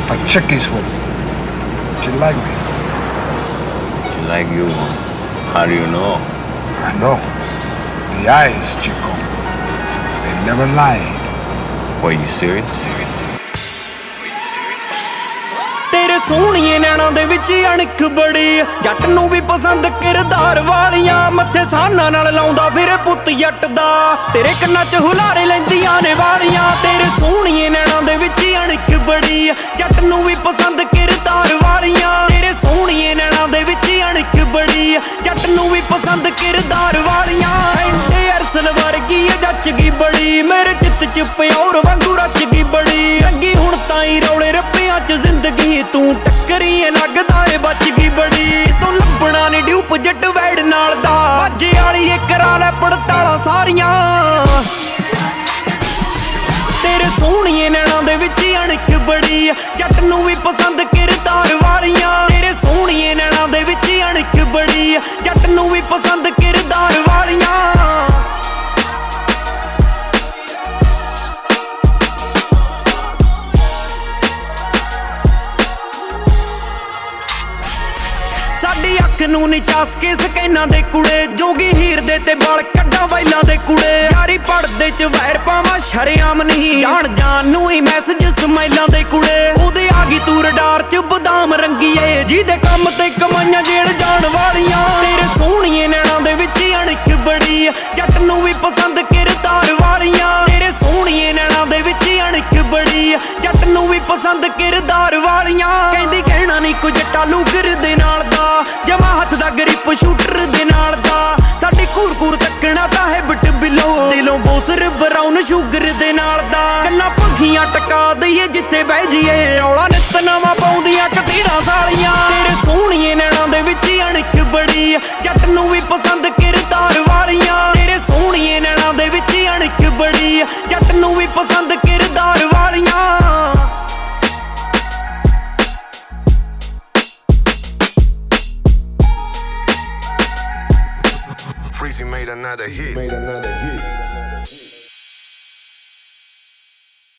My chick is with. She like me. She like you? How do you know? I know. The eyes, Chico. They never lie. Were you serious? ਤੇਰੇ ਸੋਹਣੀਏ ਨੈਣਾਂ ਦੇ ਵਿੱਚ ਅਣਖ ਬੜੀ ਜੱਟ ਨੂੰ ਵੀ ਪਸੰਦ ਕਿਰਦਾਰ ਵਾਲੀਆਂ ਮੱਥੇ ਸਾਨਾਂ ਨਾਲ ਲਾਉਂਦਾ ਫਿਰ ਪੁੱਤ ਜੱਟ ਦਾ ਤੇਰੇ ਕੰਨਾਂ 'ਚ ਹੁਲਾਰੇ ਲੈਂਦੀਆਂ ਨੇ ਵਾਲੀਆਂ ਤੇਰੇ ਸੋਹਣੀਏ ਨੈਣਾਂ ਦੇ ਵਿੱਚ ਅਣਖ ਬੜੀ ਜੱਟ ਨੂੰ ਵੀ ਪਸੰਦ ਕਿਰਦਾਰ ਵਾਲੀਆਂ ਤੇਰੇ ਸੋਹਣੀਏ ਨੈਣਾਂ ਦੇ ਵਿੱਚ ਅਣਖ ਬੜੀ ਜੱਟ ਨੂੰ ਵੀ ਪਸੰਦ ਕਿਰਦਾਰ ਵਾਲੀਆਂ ਐਂਡੇ ਅਰਸਲ ਵਰਗੀ ਜੱਚ ਗਈ ਬੜੀ ਮੇਰੇ ਚਿੱਤ 'ਚ ਪਿਓਰ ਵਾਂਗੂ ਰਚ ਗਈ ਬੜੀ ਰੰਗੀ ਹੁਣ ਤਾਈਂ ਰੌਲੇ ਰੱਪਿਆਂ 'ਚ ਜ਼ਿੰਦਗੀ ਤੂੰ ਟੱਕਰੀ ਲੱਗਦਾ ਏ ਬਚ ਗਈ ਬੜੀ ਤੂੰ ਲੱਭਣਾ ਨੀ ਡਿਊਪ ਜੱਟ ਵੈੜ ਨਾਲ ਦਾ ਮਾਝੇ ਵਾਲੀ ਏ ਕਰਾ ਲੈ ਪੜਤਾਲਾਂ ਸਾਰੀਆਂ ਤੇਰੇ ਸੋਹਣੀਏ ਨੈਣਾਂ ਦੇ ਵਿੱਚ ਅਣਖ ਬੜੀ ਜੱਟ ਨੂੰ ਵੀ ਪਸੰਦ ਕਿਰਦਾਰ ਵਾਲੀਆਂ ਤੇਰੇ ਸੋਹਣੀਏ ਨੈਣਾਂ ਦੇ ਵਿੱਚ ਅਣਖ ਬੜੀ ਜੱਟ ਨੂੰ ਵੀ ਪਸੰਦ ਕਿਰਦਾਰ ਵਾਲੀਆਂ ਸਾਡੀ ਅੱਖ ਨੂੰ ਨੀ ਚਾਸ ਕੇ ਸਕੈਨਾਂ ਦੇ ਕੁੜੇ ਜੋਗੀ ਹੀਰ ਦੇ ਤੇ ਵਾਲ ਕੱਢਾਂ ਵੈਲਾਂ ਦੇ ਕੁੜੇ ਯਾਰੀ ਪੜਦੇ ਚ ਵੈਰ ਪਾਵਾਂ ਸ਼ਰਿਆਮ ਨਹੀਂ ਜਾਣ ਜਾਣ ਨੂੰ ਹੀ ਮੈਸੇਜ ਸਮਾਈਲਾਂ ਦੇ ਕੁੜੇ ਉਹਦੇ ਆ ਗਈ ਤੂੰ ਰਡਾਰ ਚ ਬਦਾਮ ਰੰਗੀਏ ਜਿਹਦੇ ਕੰਮ ਤੇ ਕਮਾਈਆਂ ਜੇੜ ਜਾਣ ਵਾਲੀਆਂ ਤੇਰੇ ਸੋਹਣੀਏ ਨੈਣਾਂ ਦੇ ਵਿੱਚ ਅਣਖ ਬੜੀ ਜੱਟ ਨੂੰ ਵੀ ਪਸੰਦ ਕਿਰਦਾਰ ਵਾਲੀਆਂ ਤੇਰੇ ਸੋਹਣੀਏ ਨੈਣਾਂ ਦੇ ਵਿੱਚ ਅਣਖ ਬੜੀ ਜੱਟ ਨੂੰ ਵੀ ਪਸੰਦ ਕਿਰਦਾਰ ਵਾਲੀਆਂ ਕਹਿੰਦੀ ਕਹਿਣਾ ਨੀ ਕੁਝ ਟਾਲੂ ਗਿਰ ਦੇ ਨਾਲ ਦਾ ਜਮਾ ਹੱਥ ਦਾ ਗ੍ਰਿਪ ਸ਼ੂਟਰ ਦੇ ਨਾਲ ਦਾ ਸਾਡੀ ਘੂਰ ਤੱਕਣਾ ਤਾਂ ਹੈ ਬਿਟ ਬਿਲੋ ਦਿਲੋਂ ਬੋਸਰ ਬਰਾਊਨ ਸ਼ੂਗਰ ਦੇ ਨਾਲ ਦਾ ਗੱਲਾਂ ਭੁੱਖੀਆਂ ਟਕਾ ਦਈਏ ਜਿੱਥੇ ਬਹਿ ਜੀਏ ਔਲਾ ਨਿੱਤ ਨਵਾਂ ਪਾਉਂਦੀਆਂ ਕਤੀੜਾਂ ਸਾਲੀਆਂ ਤੇਰੇ ਸੋਹਣੀਏ ਨੈਣਾਂ ਦੇ ਵਿੱਚ ਅਣਖ ਬੜੀ ਜੱਟ ਨੂੰ ਵੀ ਪਸੰਦ ਕਿਰਦਾਰ ਵਾਲੀਆਂ ਤੇਰੇ ਸੋਹਣੀਏ ਨੈਣਾਂ ਦੇ ਵਿੱਚ ਅਣਖ ਬੜੀ ਜੱਟ ਨੂੰ ਵੀ ਪਸੰਦ ਕਿਰਦਾਰ ਵਾਲੀਆਂ Freezy made another hit.